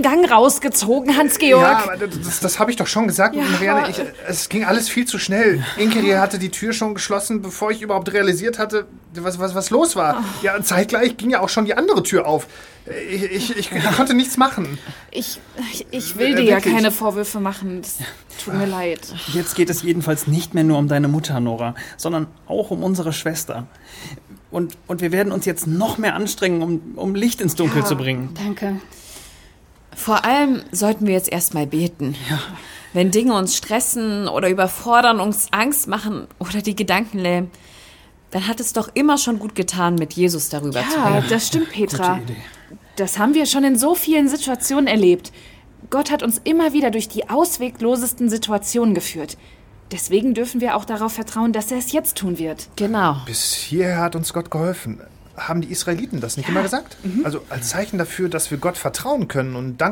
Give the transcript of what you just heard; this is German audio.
den Gang rausgezogen, Hans-Georg. Ja, aber das habe ich doch schon gesagt, Ja, Marianne. Es ging alles viel zu schnell. Inkeri hatte die Tür schon geschlossen, bevor ich überhaupt realisiert hatte, was los war. Ja, zeitgleich ging ja auch schon die andere Tür auf. Ich konnte nichts machen. Ich will dir ja keine Vorwürfe machen. Das tut mir leid. Jetzt geht es jedenfalls nicht mehr nur um deine Mutter, Nora, sondern auch um unsere Schwester. Und wir werden uns jetzt noch mehr anstrengen, um Licht ins Dunkel zu bringen. Danke. Vor allem sollten wir jetzt erstmal beten. Ja. Wenn Dinge uns stressen oder überfordern, uns Angst machen oder die Gedanken lähmen, dann hat es doch immer schon gut getan, mit Jesus darüber zu reden. Ja, das stimmt, Petra. Gute Idee. Das haben wir schon in so vielen Situationen erlebt. Gott hat uns immer wieder durch die ausweglosesten Situationen geführt. Deswegen dürfen wir auch darauf vertrauen, dass er es jetzt tun wird. Genau. Bis hierher hat uns Gott geholfen. Haben die Israeliten das nicht immer gesagt? Also als Zeichen dafür, dass wir Gott vertrauen können und dankbar